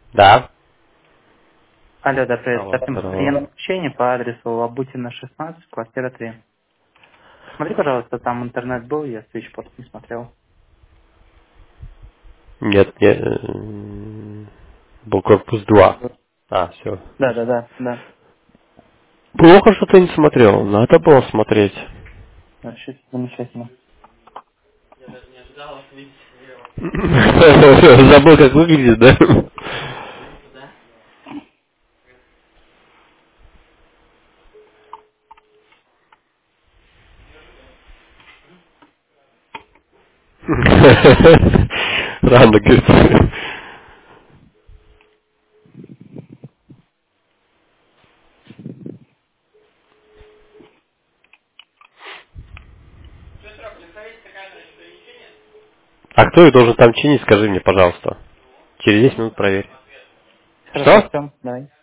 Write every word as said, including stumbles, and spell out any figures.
Да. Алло, да, привет. Алло, Артем, я на здорово. сообщение по адресу Лабутина, шестнадцать, квартира три. Смотри, пожалуйста, там интернет был, я свитчпорт не смотрел. Нет, нет. м, Был корпус два. А, все. Да, да, да, да. Плохо, что ты не смотрел. Надо было смотреть. Вообще замечательно. Забыл, как выглядит, да? Рано, говорит. А кто их должен там чинить, скажи мне, пожалуйста. Через десять минут проверь. Хорошо, Что? Артем, давай.